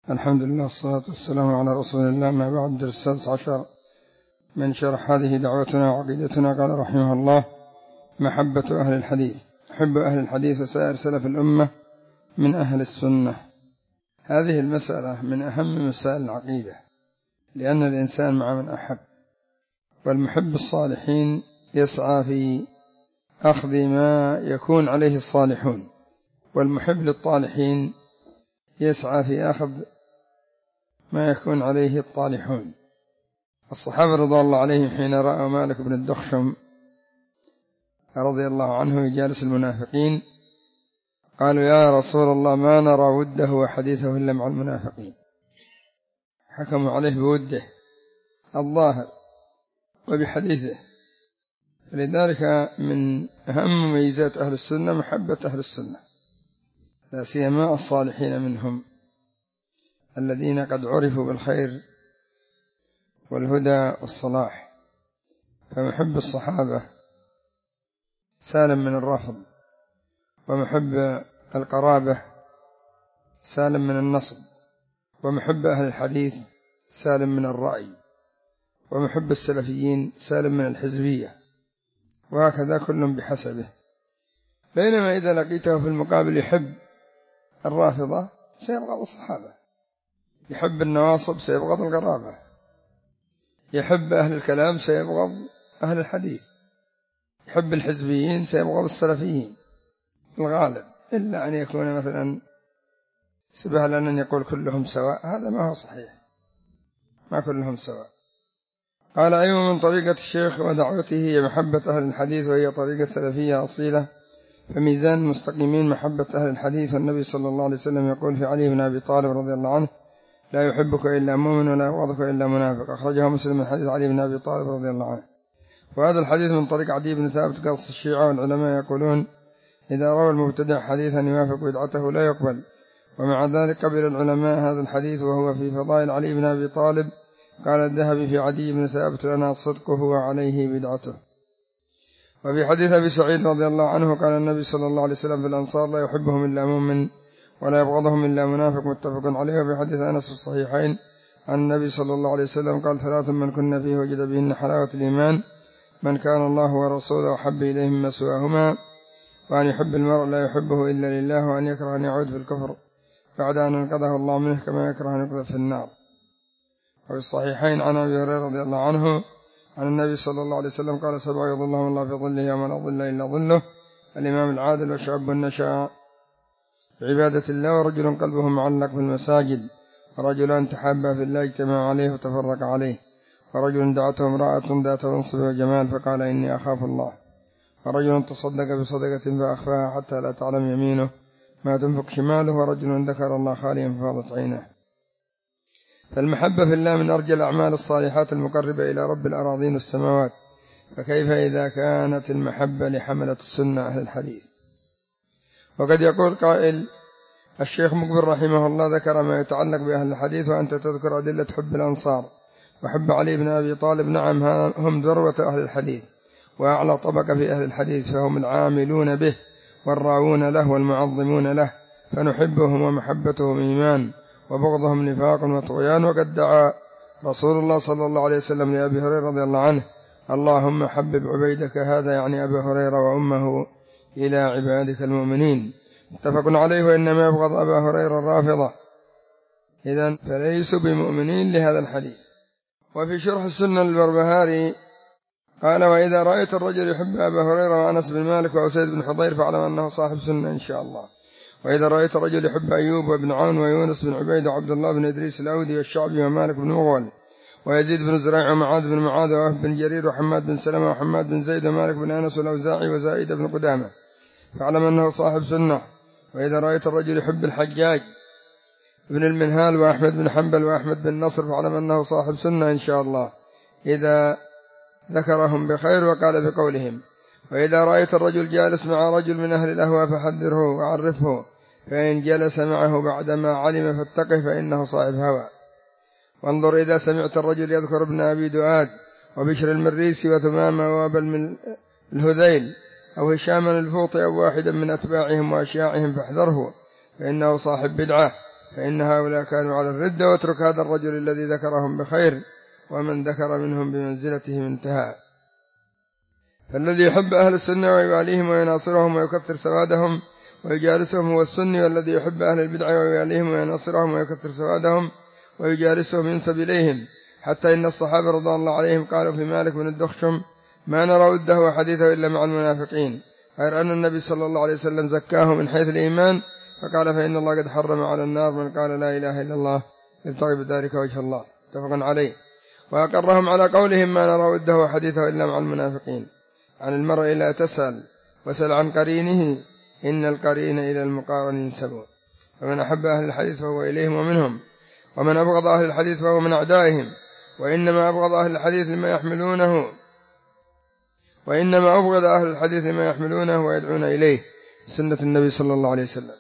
الحمد لله والصلاة والسلام على رسول الله. ما بعد، درس 16 من شرح هذه دعوتنا وعقيدتنا. قال رحمه الله: محبة أهل الحديث. أحب أهل الحديث وسائر سلف الأمة من أهل السنة. هذه المسألة من أهم مسائل العقيدة، لأن الإنسان مع من أحب، والمحب الصالحين يسعى في أخذ ما يكون عليه الصالحون، والمحب للطالحين يسعى في أخذ ما يكون عليه الطالحون. الصحابة رضي الله عليهم حين رأوا مالك بن الدخشم رضي الله عنه يجالس المنافقين قالوا: يا رسول الله، ما نرى وده وحديثه إلا مع المنافقين. حكموا عليه بوده الظاهر وبحديثه. لذلك من أهم ميزات أهل السنة محبة أهل السنة، لا سيما الصالحين منهم الذين قد عرفوا بالخير والهدى والصلاح. فمحب الصحابة سالم من الرفض، ومحب القرابة سالم من النصب، ومحب أهل الحديث سالم من الرأي، ومحب السلفيين سالم من الحزبية، وهكذا كل بحسبه. بينما إذا لقيته في المقابل يحب الرافضة سيبغض الصحابة، يحب النواصب سيبغض القرابة، يحب أهل الكلام سيبغض أهل الحديث، يحب الحزبيين سيبغض السلفيين الغالب، إلا أن يكون مثلا سبهلا أن يقول كلهم سواء، هذا ما هو صحيح، ما كلهم سواء. قال: أيوة من طريقة الشيخ ودعوته هي محبة أهل الحديث، وهي طريقة سلفية أصيلة. فميزان المستقيمين محبة أهل الحديث. والنبي صلى الله عليه وسلم يقول في علي بن أبي طالب رضي الله عنه: لا يحبك إلا مؤمن ولا يبغضك إلا منافق. أخرجه مسلم من حديث علي بن أبي طالب رضي الله عنه. وهذا الحديث من طريق عدي بن ثابت. قص الشيعة والعلماء يقولون: إذا روى المبتدع حديثا يوافق بدعته لا يقبل. ومع ذلك قبل العلماء هذا الحديث، وهو في فضائل علي بن أبي طالب. قال الذهبي في عدي بن ثابت: لنا صدقه وعليه بدعته. وفي حديث أبي سعيد رضي الله عنه قال النبي صلى الله عليه وسلم: في الأنصار لا يحبهم إلا مؤمن ولا يبغضهم إلا منافق، متفق عليه. وفي حديث أنس في الصحيحين عن النبي صلى الله عليه وسلم قال: ثلاث من كنا فيه وجد بهن حلاوة الإيمان: من كان الله ورسوله أحب إليه مما سواهما، وأن يحب المرء لا يحبه إلا لله، وأن يكره أن يعود في الكفر بعد أن انقذه الله منه، كما يكره أن يقذف في النار. وفي الصحيحين عن أبي هريرة رضي الله عنه عن النبي صلى الله عليه وسلم قال: 7 يظلهم الله في ظله يوم لا ظل إلا ظله: الإمام العادل، وشاب نشأ بعبادة الله، ورجل قلبه معلق بالمساجد، ورجلان تحابا في الله اجتمعا عليه وتفرق عليه، ورجل دعته امرأة ذات منصب وجمال فقال: إني أخاف الله، ورجل تصدق بصدقة فأخفاها حتى لا تعلم يمينه ما تنفق شماله، ورجل ذكر الله خاليا ففاضت عينه. فالمحبة في الله من أرجى الأعمال الصالحات المقربة إلى رب الأراضين والسماوات، فكيف إذا كانت المحبة لحملة السنة أهل الحديث؟ وقد يقول قائل: الشيخ مقبل رحمه الله ذكر ما يتعلق بأهل الحديث، وأنت تذكر أدلة حب الأنصار وحب علي بن أبي طالب. نعم، هم ذروة أهل الحديث وأعلى طبقة في أهل الحديث، فهم العاملون به والراوون له والمعظمون له، فنحبهم ومحبتهم إيمان وبغضهم نفاق وطغيان. وقد دعا رسول الله صلى الله عليه وسلم لأبي هريرة رضي الله عنه: اللهم حبب عبيدك هذا، يعني أبا هريرة، وأمه إلى عبادك المؤمنين. متفق عليه. وإنما يبغض أبا هريرة الرافضة، إذن فليسوا بمؤمنين لهذا الحديث. وفي شرح السنة للبربهاري قال: وإذا رأيت الرجل يحب أبا هريرة وأنس بن مالك وأسيد بن حضير فاعلم أنه صاحب سنة إن شاء الله. وإذا رأيت الرجل يحب أيوب وابن عون ويونس بن عبيد وعبد الله بن إدريس الأودي والشعبي ومالك بن مغول ويزيد بن زريع ومعاذ بن معاذ ووهب بن جرير وحماد بن سلمة وحماد بن زيد ومالك بن أنس والأوزاعي وزائد بن قدامة فاعلم أنه صاحب سنة. وإذا رأيت الرجل يحب الحجاج بن المنهال وأحمد بن حنبل وأحمد بن نصر فاعلم أنه صاحب سنة إن شاء الله، إذا ذكرهم بخير وقال بقولهم. وإذا رأيت الرجل جالس مع رجل من أهل الأهواء فحذره وعرفه، فإن جلس معه بعدما علم فاتقه، فإنه صاحب هوى. وانظر إذا سمعت الرجل يذكر ابن أبي دؤاد وبشر المريسي وثمامة وابا الهذيل أو هشاما الفوطي أو واحدا من أتباعهم وأشياعهم فاحذره، فإنه صاحب بدعة. فإن هؤلاء كانوا على الردة، واترك هذا الرجل الذي ذكرهم بخير، ومن ذكر منهم بمنزلتهم انتهى. فالذي يحب أهل السنة ويواليهم ويناصرهم ويكثر سوادهم ويجالسهم هو السني، والذي يحب أهل البدع ويواليهم ويناصرهم ويكثر سوادهم ويجالسهم ينسب إليهم، حتى إن الصحابة رضي الله عليهم قالوا في مالك بن الدخشم: ما نرى وده وحديثه إلا مع المنافقين، غير أن النبي صلى الله عليه وسلم زكاه من حيث الإيمان، فقال: فإن الله قد حرم على النار من قال لا إله إلا الله يبتغي بذلك وجه الله، متفق عليه. وأقرهم على قولهم: ما نرى وده وحديثه إلا مع المنافقين. عن المرء لا تسأل وسل عن قرينه، إن القرين إلى المقارن ينسبون. فمن أحب أهل الحديث فهو إليهم ومنهم، ومن أبغض أهل الحديث فهو من أعدائهم، وإنما أبغض أهل الحديث لما يحملونه ويدعون إليه، سنة النبي صلى الله عليه وسلم.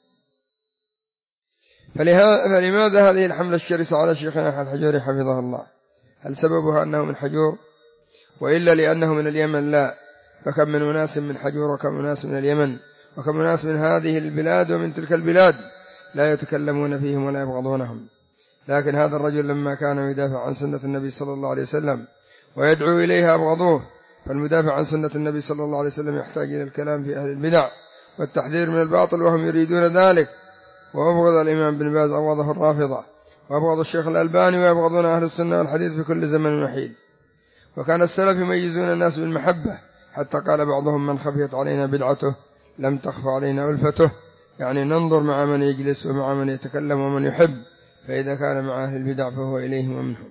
فلماذا هذه الحملة الشرسة على شيخنا الحجوري حفظه الله؟ هل سببها أنه من حجور؟ وإلا لأنه من اليمن؟ لا، فكم من أناس من حجور، وكم أناس من اليمن، وكم أناس من هذه البلاد ومن تلك البلاد لا يتكلمون فيهم ولا يبغضونهم. لكن هذا الرجل لما كان يدافع عن سنة النبي صلى الله عليه وسلم ويدعو إليها أبغضوه. فالمدافع عن سنة النبي صلى الله عليه وسلم يحتاج إلى الكلام في أهل البدع والتحذير من الباطل، وهم يريدون ذلك. وأبغض الإمام بن باز أبغضه الرافضة، وأبغض الشيخ الألباني، ويبغضون أهل السنة والحديث في كل زمن وحيد. وكان السلف يميزون الناس بالمحبة، حتى قال بعضهم: من خفيت علينا بدعته لم تخف علينا ألفته، يعني ننظر مع من يجلس ومع من يتكلم ومن يحب، فإذا كان مع أهل البدع فهو إليهم ومنهم.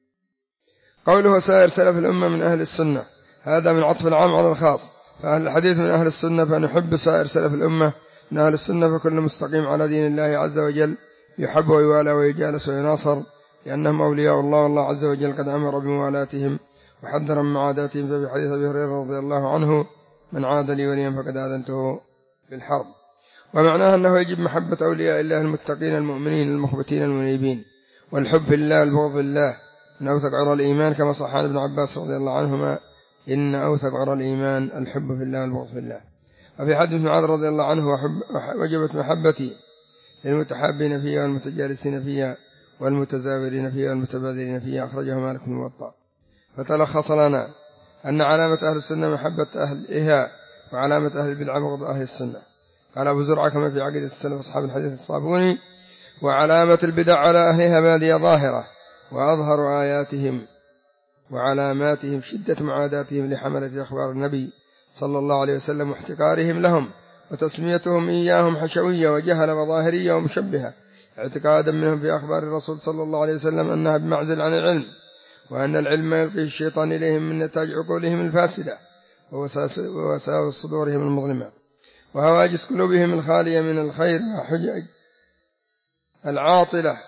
قوله: سائر سلف الأمة من أهل السنة، هذا من عطف العام على الخاص، فأهل الحديث من أهل السنة، فنحب سائر سلف الأمة من أهل السنة، فكل مستقيم على دين الله عز وجل يحب ويوالى ويجالس ويناصر، لأنهم أولياء الله، والله عز وجل قد أمر بموالاتهم وحذر من معاداتهم. ففي حديث أبي هريرة رضي الله عنه: من عاد لي وليا فقد آذنته بالحرب. ومعناه أنه يجب محبة أولياء الله المتقين المؤمنين المخبتين المنيبين، والحب في الله والبغض في الله من أوثق عرى الإيمان، كما صح عن ابن عباس رضي الله عنهما: إن أوثق عرى الإيمان الحب في الله والبغض في الله. وفي حديث معاذ رضي الله عنه: وجبت محبتي للمتحابين فيها والمتجالسين فيها والمتزاورين فيها والمتبادلين فيها، أخرجه مالك بن الموطأ. فتلخص لنا أن علامة أهل السنة محبة أهلها، وعلامة أهل البدعة بغض أهل السنة. قال أبو زرعة كما في عقيدة السلف أصحاب الحديث الصابوني: وعلامة البدع على أهلها بادية ظاهرة، وأظهر آياتهم وعلاماتهم شدة معاداتهم لحملة أخبار النبي صلى الله عليه وسلم، واحتقارهم لهم، وتسميتهم إياهم حشوية وجهل وظاهرية ومشبهة، اعتقادا منهم في أخبار الرسول صلى الله عليه وسلم أنها بمعزل عن العلم، وأن العلم يلقيه الشيطان إليهم من نتاج عقولهم الفاسدة ووساوس صدورهم المظلمة وهواجس قلوبهم الخالية من الخير وحجج العاطلة،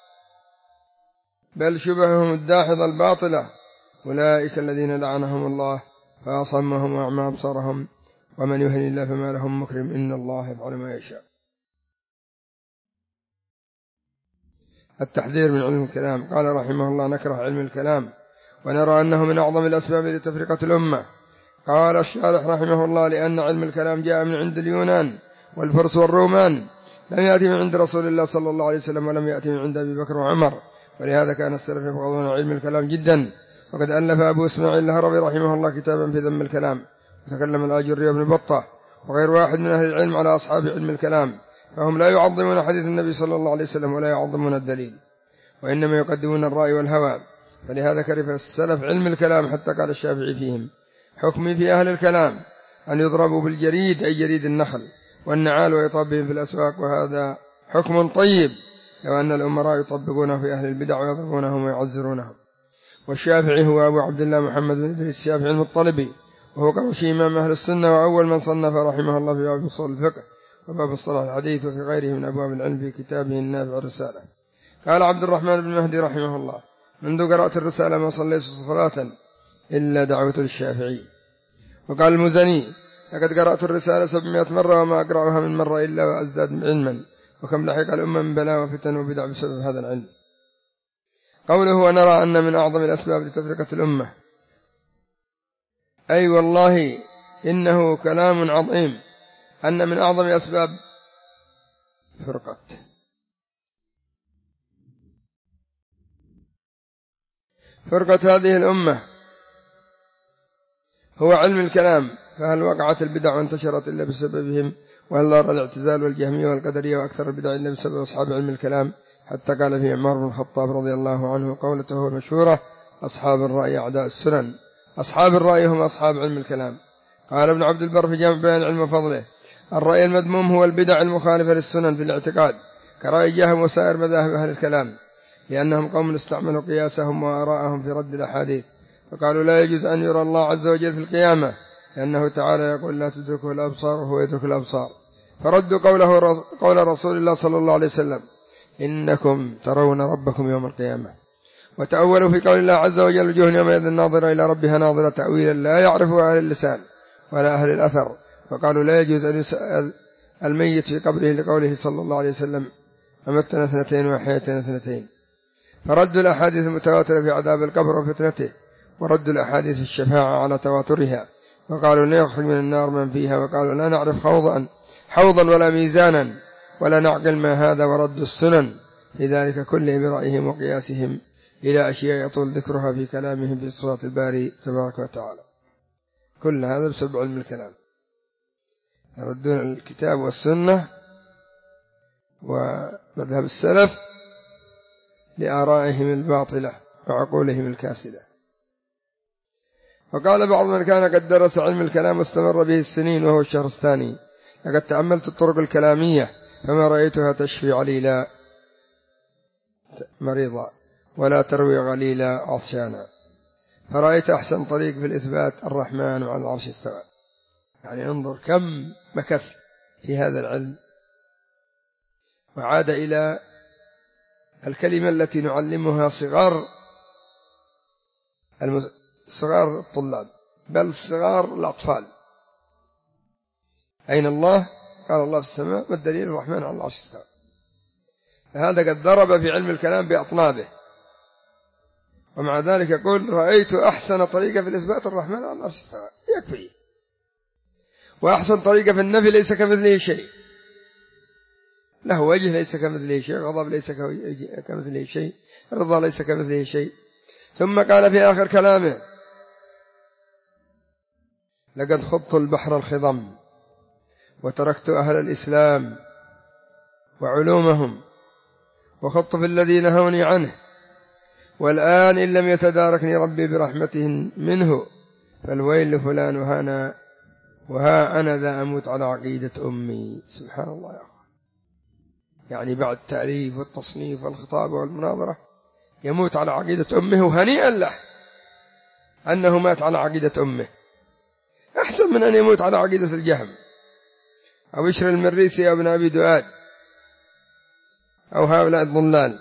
بل شبههم الداحضة الباطلة. أولئك الذين لعنهم الله فأصمهم وأعمى أبصارهم، ومن يهن الله فما لهم مكرم، إن الله يفعل ما يشاء. التحذير من علم الكلام. قال رحمه الله: نكره علم الكلام، ونرى أنه من أعظم الأسباب لتفرقة الأمة. قال الشارح رحمه الله: لأن علم الكلام جاء من عند اليونان والفرس والرومان، لم يأتي من عند رسول الله صلى الله عليه وسلم، ولم يأتي من عند أبي بكر وعمر، ولهذا كان السلف يبغضون علم الكلام جدا. وقد ألف أبو إسماعيل الهروي رحمه الله كتابا في ذم الكلام، وتكلم الآجري وابن بطة وغير واحد من أهل العلم على أصحاب علم الكلام، فهم لا يعظمون حديث النبي صلى الله عليه وسلم ولا يعظمون الدليل، وإنما يقدمون الرأي والهوى. فلهذا كرف السلف علم الكلام، حتى قال الشافعي فيهم: حكمي في أهل الكلام أن يضربوا بالجريد، أي جريد النخل، والنعال، ويطاب بهم في الأسواق، وهذا حكم طيب لو أن الأمراء يطبقونه في أهل البدع ويضربونهم ويعزرونهم. والشافعي هو أبو عبد الله محمد بن إدريس الشافعي المطلبي، وهو قرشي إمام أهل السنة، وأول من صنف رحمه الله في باب أصول الفقه وباب مصطلح الحديث وفي غيره من أبواب العلم في كتابه النافع الرسالة. قال عبد الرحمن بن مهدي رحمه الله: منذ قرأت الرسالة ما صليت صلاة إلا دعوت الشافعي. وقال المزني: لقد قرأت الرسالة 700 مرة وما أقرأها من مرة إلا وأزداد علما، وكم لحق الأمة من بلاء وفتن وبدع بسبب هذا العلم. قوله: ونرى أن من أعظم الأسباب لتفرقة الأمة، أي والله إنه كلام عظيم، أن من أعظم أسباب فرقة فرقة هذه الأمة هو علم الكلام، فهل وقعت البدع وانتشرت إلا بسببهم؟ وهل ظهر الاعتزال والجهمية والقدرية وأكثر البدع إلا بسبب أصحاب علم الكلام؟ حتى قال في عمر بن الخطاب رضي الله عنه قولته المشهورة: أصحاب الرأي أعداء السنن. أصحاب الرأي هم أصحاب علم الكلام. قال ابن عبد البر في جامع بيان العلم وفضله: الرأي المذموم هو البدع المخالفة للسنن في الاعتقاد، كرأي جهم وسائر مذاهب أهل الكلام، لأنهم قوم استعملوا قياسهم وآراءهم في رد الأحاديث، فقالوا لا يجوز أن يرى الله عز وجل في القيامة، لأنه تعالى يقول: لا تدركه الأبصار وهو يدرك الأبصار. فردوا قول رسول الله صلى الله عليه وسلم: إنكم ترون ربكم يوم القيامة. وتأولوا في قول الله عز وجل: وجوه يومئذ ناظرة إلى ربها ناظرة، تأويلا لا يعرفه أهل اللسان ولا أهل الأثر. فقالوا لا يجوز أن يسأل الميت في قبره لقوله صلى الله عليه وسلم: أمتنا اثنتين وأحييتنا اثنتين. فردوا الأحاديث المتواترة في عذاب القبر وفتنته، وردوا الأحاديث الشفاعة على تواترها، وقالوا لا يخرج من النار من فيها، وقالوا لا نعرف حوضا ولا ميزانا ولا نعقل ما هذا، وردوا السنن في ذلك كله برأيهم وقياسهم إلى أشياء يطول ذكرها في كلامهم في صفات الباري تبارك وتعالى. كل هذا بسبب علم الكلام، يردون الكتاب والسنة ومذهب السلف لآرائهم الباطلة وعقولهم الكاسدة. وقال بعض من كان قد درس علم الكلام واستمر به السنين وهو الشهرستاني: لقد تأملت الطرق الكلامية فما رأيتها تشفي عليلا مريضا ولا تروي غليلا عطشانا، فرأيت أحسن طريق في الإثبات: الرحمن وعلى العرش استوى. يعني انظر كم مكث في هذا العلم، وعاد إلى الكلمة التي نعلمها صغار الطلاب، بل صغار الأطفال: أين الله؟ قال الله في السماء. ما الدليل؟ الرحمن على العرش استوى. فهذا قد ضرب في علم الكلام بأطنابه، ومع ذلك يقول: رأيت أحسن طريقة في الإثبات الرحمن على العرش استوى. يكفي. وأحسن طريقة في النفي: ليس كمثله شيء، له وجه ليس كمثله شيء، غضب ليس كمثله شيء، رضا ليس كمثله شيء. ثم قال في آخر كلامه: لقد خضت البحر الخضم وتركت أهل الإسلام وعلومهم وخضت في الذي نهوني عنه، والآن إن لم يتداركني ربي برحمته منه فالويل لفلان وها أنا ذا أموت على عقيدة أمي. سبحان الله يا أخوان، يعني بعد التأليف والتصنيف والخطاب والمناظرة يموت على عقيدة أمه، وهنيئا له أنه مات على عقيدة أمه، أحسن من أن يموت على عقيدة الجهم أو بشر المريسي أو ابن أبي دؤاد أو هؤلاء الضلال.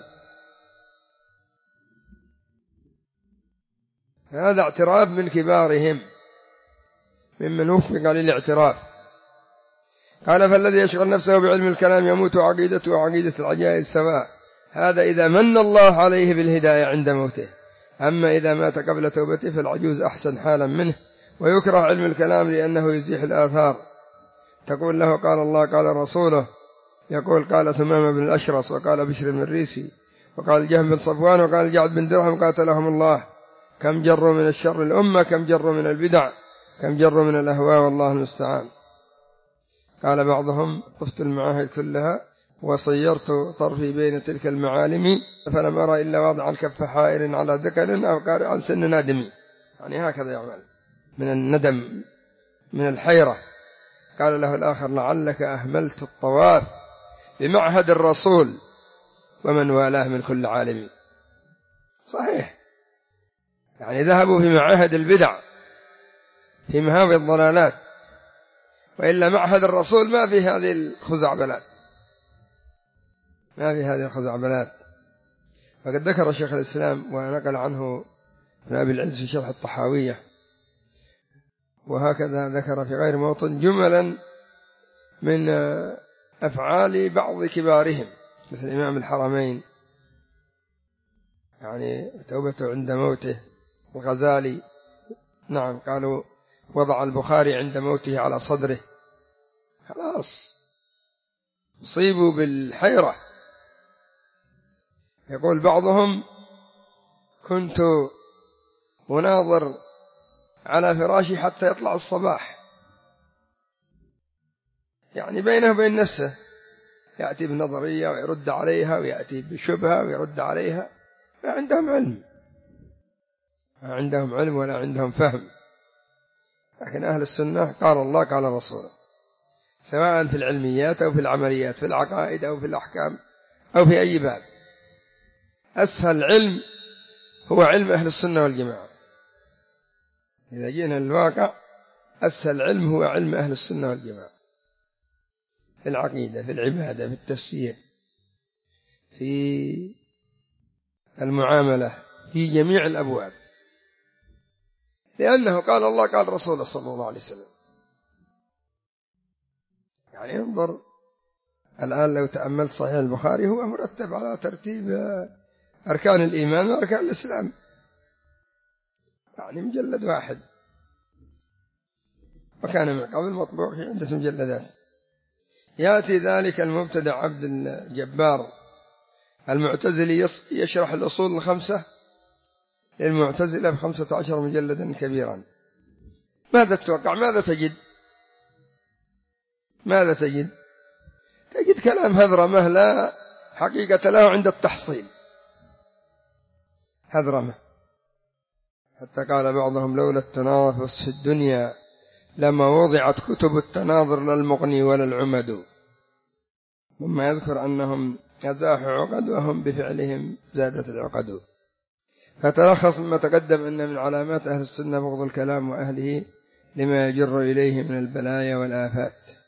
هذا اعتراف من كبارهم ممن وفق للاعتراف. قال: فالذي يشغل نفسه بعلم الكلام يموت عقيدته وعقيدة العجائز سواء، هذا إذا من الله عليه بالهداية عند موته، أما إذا مات قبل توبته فالعجوز أحسن حالا منه. ويكره علم الكلام لأنه يزيح الآثار، تقول له قال الله قال رسوله، يقول قال ثمامة بن الأشرس، وقال بشر المريسي، وقال الجهم بن صفوان، وقال الجعد بن درهم قاتلهم الله: كم جروا من الشر الأمة، كم جروا من البدع، كم جروا من الأهواء، والله المستعان. قال بعضهم: طفت المعاهد كلها وصيرت طرفي بين تلك المعالم فلم أرى إلا واضعا كف حائر على ذكر أو قارعا سن نادمي. يعني هكذا يعمل من الندم من الحيرة. قال له الآخر: لعلك أهملت الطواف بمعهد الرسول ومن والاه من كل عالم. صحيح، يعني ذهبوا في معاهد البدع في مهاوي الضلالات، وإلا معهد الرسول ما في هذه الخزعبلات، ما في هذه الخزعبلات. فقد ذكر شيخ الإسلام ونقل عنه ابن أبي العز في شرح الطحاوية، وهكذا ذكر في غير موطن جملا من أفعال بعض كبارهم مثل إمام الحرمين، يعني توبته عند موته، الغزالي. نعم، قالوا وضع البخاري عند موته على صدره، خلاص أصيبوا بالحيرة. يقول بعضهم: كنت وناظر على فراشي حتى يطلع الصباح، يعني بينه وبين نفسه، يأتي بنظرية ويرد عليها، ويأتي بشبهة ويرد عليها. ما عندهم علم، ما عندهم علم ولا عندهم فهم. لكن أهل السنة قال الله قال رسوله، سواء في العلميات أو في العمليات، في العقائد أو في الأحكام أو في أي باب. أسهل علم هو علم أهل السنة والجماعة. إذا جينا للواقع، أسهل علم هو علم أهل السنة والجماعة، في العقيدة، في العبادة، في التفسير، في المعاملة، في جميع الأبواب، لأنه قال الله قال رسوله صلى الله عليه وسلم. يعني انظر الآن لو تأملت صحيح البخاري، هو مرتب على ترتيب أركان الإيمان وأركان الإسلام، يعني مجلد واحد، وكان من قبل مطبوع في عدة مجلدات. يأتي ذلك المبتدع عبد الجبار المعتزلي يشرح الأصول الخمسة للمعتزلة ب15 مجلدا كبيرا. ماذا تتوقع؟ ماذا تجد؟ ماذا تجد؟ تجد كلام هذرمة لا حقيقة له عند التحصيل، هذرمة. حتى قال بعضهم لولا التنافس في الدنيا لما وضعت كتب التناظر لا المغني ولا العمد. ثم يذكر أنهم أزاحوا عقد وهم بفعلهم زادت العقد. فتلخص مما تقدم أن من علامات أهل السنة بغض الكلام وأهله لما يجر إليه من البلايا والآفات.